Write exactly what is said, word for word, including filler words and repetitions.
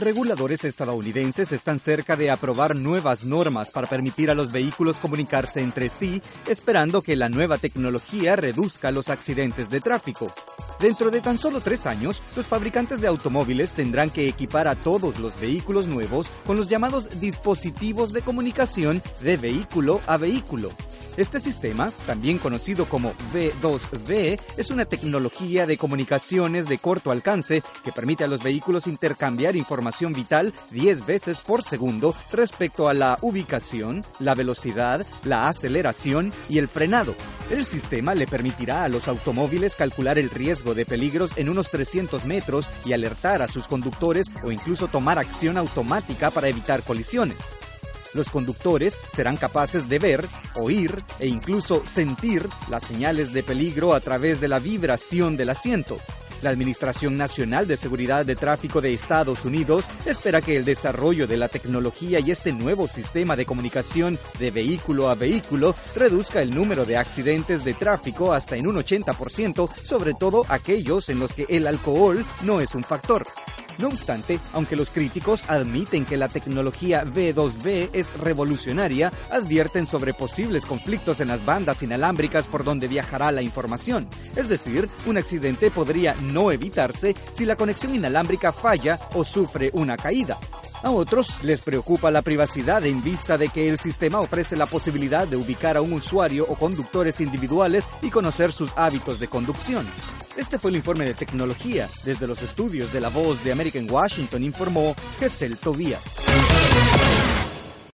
Reguladores estadounidenses están cerca de aprobar nuevas normas para permitir a los vehículos comunicarse entre sí, esperando que la nueva tecnología reduzca los accidentes de tráfico. Dentro de tan solo tres años, los fabricantes de automóviles tendrán que equipar a todos los vehículos nuevos con los llamados dispositivos de comunicación de vehículo a vehículo. Este sistema, también conocido como V dos V, es una tecnología de comunicaciones de corto alcance que permite a los vehículos intercambiar información vital diez veces por segundo respecto a la ubicación, la velocidad, la aceleración y el frenado. El sistema le permitirá a los automóviles calcular el riesgo de peligros en unos trescientos metros y alertar a sus conductores o incluso tomar acción automática para evitar colisiones. Los conductores serán capaces de ver, oír e incluso sentir las señales de peligro a través de la vibración del asiento. La Administración Nacional de Seguridad de Tráfico de Estados Unidos espera que el desarrollo de la tecnología y este nuevo sistema de comunicación de vehículo a vehículo reduzca el número de accidentes de tráfico hasta en un ochenta por ciento, sobre todo aquellos en los que el alcohol no es un factor. No obstante, aunque los críticos admiten que la tecnología V dos V es revolucionaria, advierten sobre posibles conflictos en las bandas inalámbricas por donde viajará la información. Es decir, un accidente podría no evitarse si la conexión inalámbrica falla o sufre una caída. A otros les preocupa la privacidad en vista de que el sistema ofrece la posibilidad de ubicar a un usuario o conductores individuales y conocer sus hábitos de conducción. Este fue el informe de tecnología. Desde los estudios de La Voz de América en Washington informó Gesell Tobías.